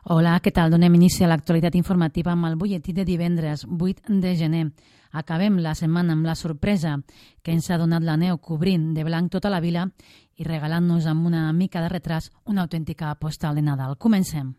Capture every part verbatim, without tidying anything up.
Hola, què tal? Donem inici a l'actualitat informativa amb el butlletí de divendres, vuit de gener. Acabem la setmana amb la sorpresa que ens ha donat la neu cobrint de blanc tota la vila i regalant-nos amb una mica de retras una autèntica postal de Nadal. Comencem.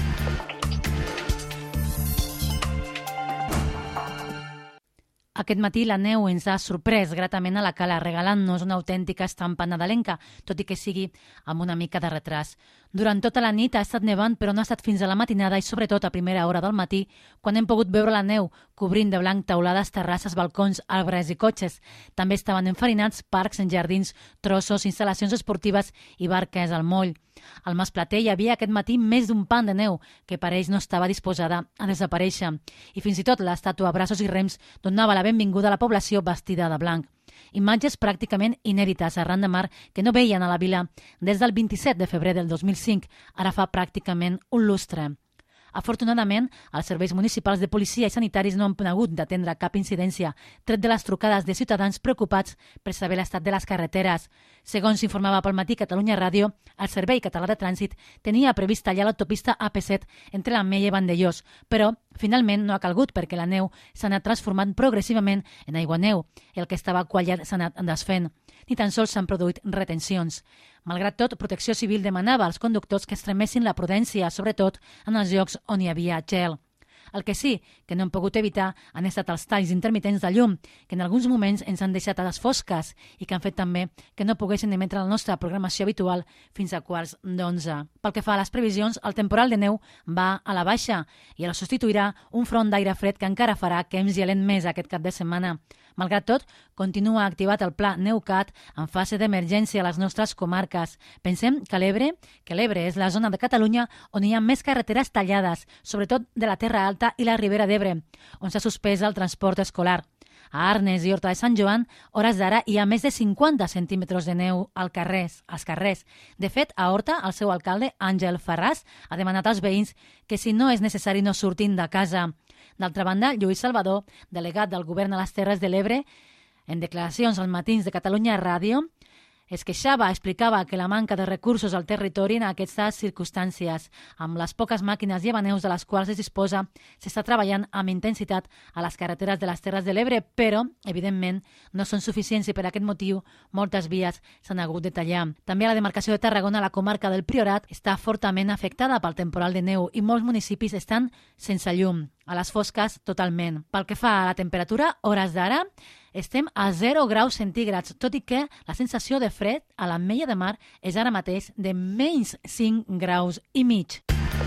Aquest matí la neu ens ha sorprès gratament a la cala, regalant-nos una autèntica estampa nadalenca, tot i que sigui amb una mica de retras. Durant tota la nit ha estat nevant, però no ha estat fins a la matinada i sobretot a primera hora del matí, quan hem pogut veure la neu cobrint de blanc teulades, terrasses, balcons, arbres i cotxes. També estaven enfarinats parcs, jardins, trossos, instal·lacions esportives i barques al moll. Al Mas Plater hi havia aquest matí més d'un pan de neu que per ells no estava disposada a desaparèixer. I fins i tot l'estàtua Braços i Rems donava la benvinguda a la població vestida de blanc. Imatges pràcticament inèdites arran de mar que no veien a la vila des del vint-i-set de febrer del dos mil cinc, ara fa pràcticament un lustre. Afortunadament, els serveis municipals de policia i sanitaris no han hagut d'atendre cap incidència, tret de les trucades de ciutadans preocupats per saber l'estat de les carreteres. Segons s'informava pel matí Catalunya Ràdio, el Servei Català de Trànsit tenia previst tallar l'autopista A P set entre l'Ametlla i Vandellòs, però finalment no ha calgut perquè la neu s'ha anat transformant progressivament en aiguaneu i el que estava quallat s'ha anat desfent. Ni tan sols s'han produït retencions. Malgrat tot, Protecció Civil demanava als conductors que extremessin la prudència, sobretot en els llocs on hi havia gel. El que sí que no hem pogut evitar han estat els talls intermitents de llum, que en alguns moments ens han deixat a les fosques i que han fet també que no poguessin emetre la nostra programació habitual fins a quarts d'onze. Pel que fa a les previsions, el temporal de neu va a la baixa i el substituirà un front d'aire fred que encara farà que ens gelem més aquest cap de setmana. Malgrat tot, continua activat el pla NeuCat en fase d'emergència a les nostres comarques. Pensem que l'Ebre, que l'Ebre és la zona de Catalunya on hi ha més carreteres tallades, sobretot de la Terra Alta i la Ribera d'Ebre, on s'ha suspès el transport escolar. A Arnes i Horta de Sant Joan, hores d'ara, hi ha més de cinquanta centímetres de neu al carrers, als carrers. De fet, a Horta, el seu alcalde, Àngel Farràs, ha demanat als veïns que si no és necessari no surtin de casa. D'altra banda, Lluís Salvador, delegat del Govern a les Terres de l'Ebre, en declaracions als matins de Catalunya Ràdio, es queixava, explicava que la manca de recursos al territori en aquestes circumstàncies. Amb les poques màquines llevaneus de les quals es disposa, s'està treballant amb intensitat a les carreteres de les Terres de l'Ebre, però, evidentment, no són suficients i per aquest motiu moltes vies s'han hagut de tallar. També a la demarcació de Tarragona, la comarca del Priorat està fortament afectada pel temporal de neu i molts municipis estan sense llum, a les fosques totalment. Pel que fa a la temperatura, hores d'ara, estem a zero graus centígrads, tot i que la sensació de fred a l'Ametlla de Mar és ara mateix de menys cinc graus i mig.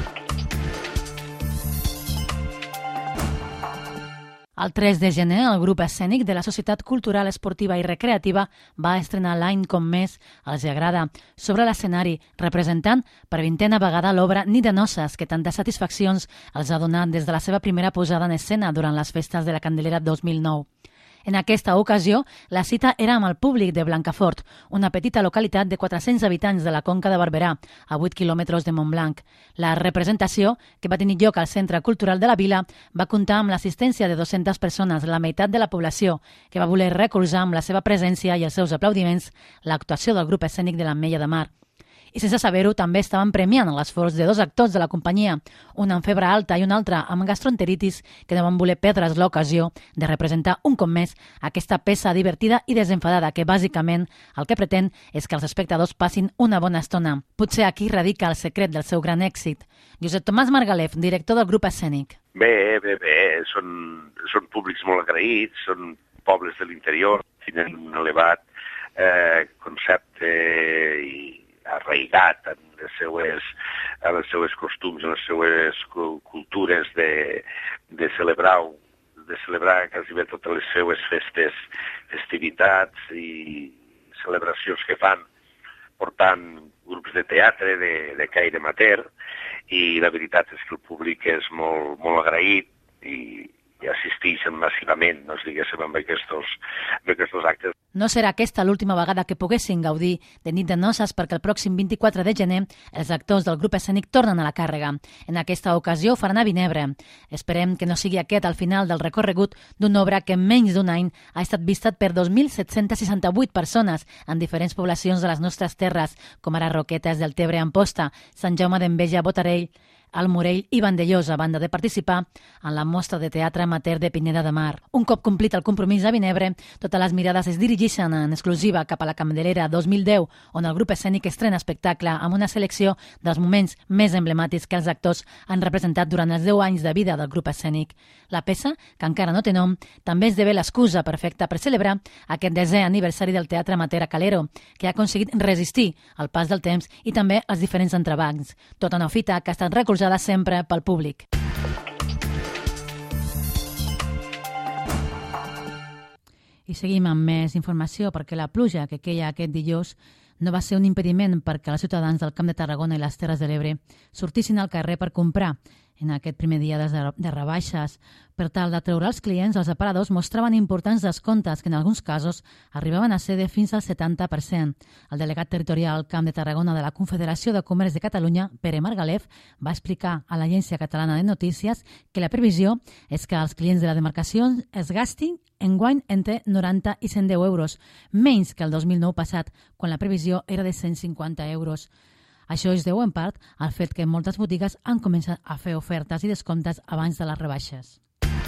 El tres de gener, el grup escènic de la Societat Cultural, Esportiva i Recreativa va estrenar l'any com més els agrada sobre l'escenari, representant per vintena vegada l'obra Nit de Noces, que tantes satisfaccions els ha donat des de la seva primera posada en escena durant les festes de la Candelera dos mil nou. En aquesta ocasió, la cita era amb el públic de Blancafort, una petita localitat de quatre-cents habitants de la Conca de Barberà, a vuit quilòmetres de Montblanc. La representació, que va tenir lloc al Centre Cultural de la Vila, va comptar amb l'assistència de dues-centes persones, la meitat de la població, que va voler recolzar amb la seva presència i els seus aplaudiments l'actuació del grup escènic de l'Ametlla de Mar. I sense saber-ho, també estaven premiant l'esforç de dos actors de la companyia, un amb febre alta i un altre amb gastroenteritis, que no van voler perdre's l'ocasió de representar un cop més aquesta peça divertida i desenfadada que, bàsicament, el que pretén és que els espectadors passin una bona estona. Potser aquí radica el secret del seu gran èxit. Josep Tomàs Margalef, director del grup escènic. Bé, bé, bé. Són, són públics molt agraïts, són pobles de l'interior, tenen un elevat eh, concepte i arraigat en les seues, en els seus costums, en les seues cultures de, de celebrar de celebrar quasi bé totes les seues festes, festivitats i celebracions que fan, portant grups de teatre, de, de caire amateur, i la veritat és que el públic és molt, molt agraït i, i assisteixen massivament, no es diguéssim, amb aquests, amb aquests actes. No serà aquesta l'última vegada que poguessin gaudir de Nit de Noces perquè el pròxim vint-i-quatre de gener els actors del grup escènic tornen a la càrrega. En aquesta ocasió ho faran a Vinebre. Esperem que no sigui aquest el final del recorregut d'una obra que en menys d'un any ha estat vista per dos mil set-cents seixanta-vuit persones en diferents poblacions de les nostres terres, com ara Roquetes del Tebre, Amposta, Sant Jaume d'Enveja, Botarell, al Morell i Vandellós, a banda de participar en la mostra de teatre amateur de Pineda de Mar. Un cop complit el compromís a Vinebre, totes les mirades es dirigeixen en exclusiva cap a la Candelera dos mil deu, on el grup escènic estrena espectacle amb una selecció dels moments més emblemàtics que els actors han representat durant els deu anys de vida del grup escènic. La peça, que encara no té nom, també esdevé l'excusa perfecta per celebrar aquest desè aniversari del teatre amateur a Calero, que ha aconseguit resistir al pas del temps i també els diferents entrebancs. Tota una fita que ha estat recolzada sempre pel públic. I seguim amb més informació perquè la pluja que queia aquest dijous no va ser un impediment perquè els ciutadans del Camp de Tarragona i les Terres de l'Ebre sortissin al carrer per comprar en aquest primer dia de rebaixes. Per tal d'atreure els clients, els aparadors mostraven importants descomptes que en alguns casos arribaven a ser de fins al setanta per cent. El delegat territorial al Camp de Tarragona de la Confederació de Comerç de Catalunya, Pere Margalef, va explicar a l'Agència Catalana de Notícies que la previsió és que els clients de la demarcació es gastin enguany entre noranta i cent deu euros, menys que el dos mil nou passat, quan la previsió era de cent cinquanta euros. Això es deu en part al fet que moltes botigues han començat a fer ofertes i descomptes abans de les rebaixes.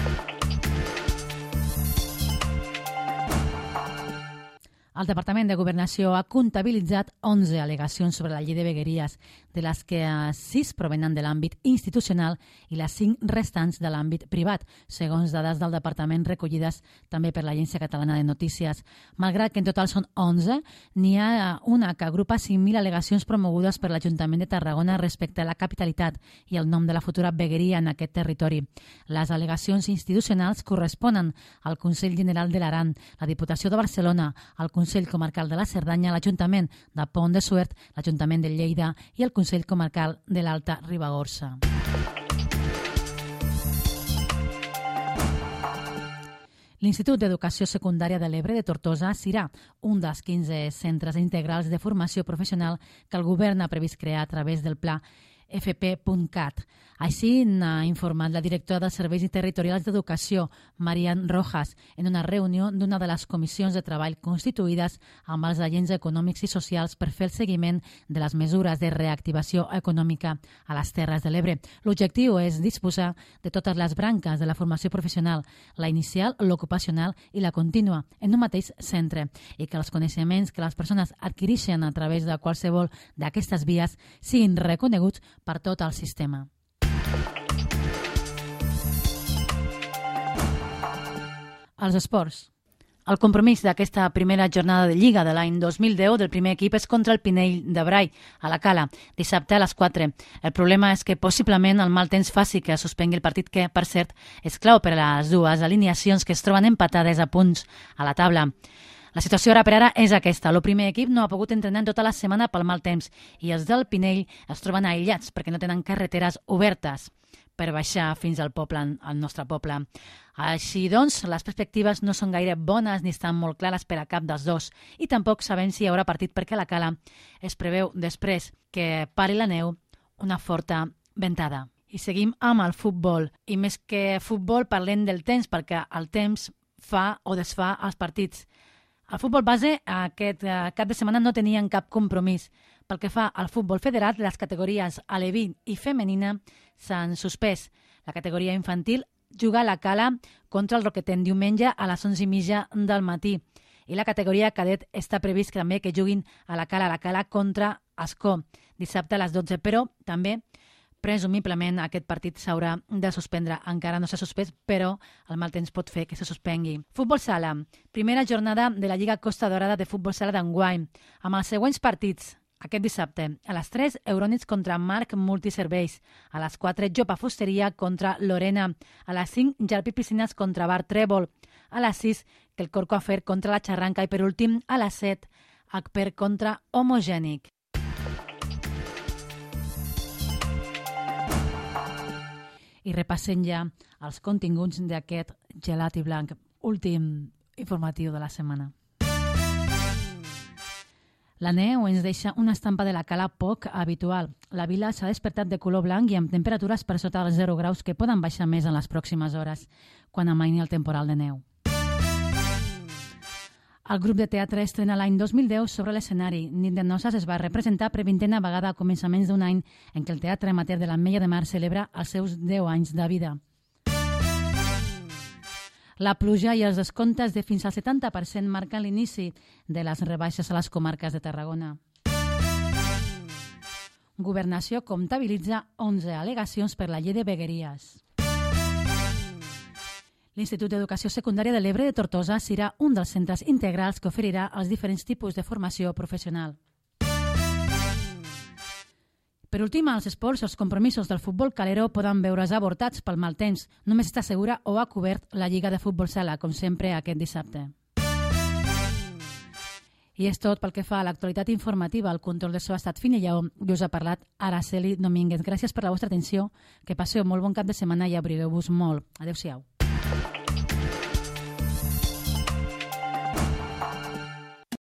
El Departament de Governació ha comptabilitzat onze al·legacions sobre la llei de vegueries, de les que sis provenen de l'àmbit institucional i les cinc restants de l'àmbit privat, segons dades del Departament recollides també per l'Agència Catalana de Notícies. Malgrat que en total són onze, n'hi ha una que agrupa cinc mil al·legacions promogudes per l'Ajuntament de Tarragona respecte a la capitalitat i el nom de la futura vegueria en aquest territori. Les al·legacions institucionals corresponen al Consell General de l'Aran, la Diputació de Barcelona, el Consell Comarcal de la Cerdanya, l'Ajuntament de Pont de Suert, l'Ajuntament de Lleida i el Consell Comarcal de l'Alta Ribagorça. L'Institut d'Educació Secundària de l'Ebre de Tortosa serà un dels quinze centres integrals de formació professional que el govern ha previst crear a través del pla F P punt cat. Així n'ha informat la directora dels Serveis Territorials d'Educació, Marian Rojas, en una reunió d'una de les comissions de treball constituïdes amb els agents econòmics i socials per fer el seguiment de les mesures de reactivació econòmica a les Terres de l'Ebre. L'objectiu és disposar de totes les branques de la formació professional, la inicial, l'ocupacional i la contínua, en un mateix centre, i que els coneixements que les persones adquireixen a través de qualsevol d'aquestes vies siguin reconeguts per tot el sistema. Els esports. El compromís d'aquesta primera jornada de Lliga de l'any dos mil deu del primer equip és contra el Pinell de Brai, a la Cala, dissabte a les quatre. El problema és que possiblement el mal temps faci que suspengui el partit que, per cert, és clau per a les dues alineacions que es troben empatades a punts a la taula. La situació ara per ara és aquesta. El primer equip no ha pogut entrenar tota la setmana pel mal temps i els del Pinell es troben aïllats perquè no tenen carreteres obertes per baixar fins al poble, al nostre poble. Així doncs, les perspectives no són gaire bones ni estan molt clares per a cap dels dos i tampoc sabem si hi haurà partit perquè a la Cala es preveu després que pari la neu una forta ventada. I seguim amb el futbol. I més que futbol parlem del temps perquè el temps fa o desfà els partits. El futbol base aquest cap de setmana no tenien cap compromís. Pel que fa al futbol federat, les categories aleví i femenina s'han suspès. La categoria infantil juga a la Cala contra el Roquetent diumenge a les onze i mitja del matí. I la categoria cadet està previst també que juguin a la Cala, a la Cala contra Ascó, dissabte a les dotze, però també presumiblement aquest partit s'haurà de suspendre. Encara no s'ha suspès, però el mal temps pot fer que se suspengui. Futbol sala. Primera jornada de la Lliga Costa Dorada de futbol sala d'enguany, amb els següents partits. Aquest dissabte, a les tres, Eurònits contra Marc Multiserveis. A les quatre, Jopa Fusteria contra Lorena. A les cinc, Jarpi Piscines contra Bar Trèvol. A les sis, que el Corco Afer contra la Xarranca. I per últim, a les set, Acper contra Homogènic. I repassem ja els continguts d'aquest gelat i blanc, últim informatiu de la setmana. La neu ens deixa una estampa de la Cala poc habitual. La vila s'ha despertat de color blanc i amb temperatures per sota dels zero graus que poden baixar més en les pròximes hores, quan amaini el temporal de neu. El grup de teatre estrena l'any dos mil deu sobre l'escenari. Nit de noces es va representar per vintena vegada a començaments d'un any en què el Teatre Amateur de l'Ametlla de Mar celebra els seus deu anys de vida. La pluja i els descomptes de fins al setanta per cent marquen l'inici de les rebaixes a les comarques de Tarragona. Governació comptabilitza onze al·legacions per la llei de vegueries. L'Institut d'Educació Secundària de l'Ebre de Tortosa serà un dels centres integrals que oferirà els diferents tipus de formació professional. Per últim, als esports, els compromisos del futbol calero poden veure's avortats pel mal temps. Només està segura o ha cobert la Lliga de Futbol Sala, com sempre, aquest dissabte. I és tot pel que fa a l'actualitat informativa. El control del seu estat fin i lleó i us ha parlat Araceli Domínguez. Gràcies per la vostra atenció, que passeu molt bon cap de setmana i abrigueu-vos molt. Adéu-siau.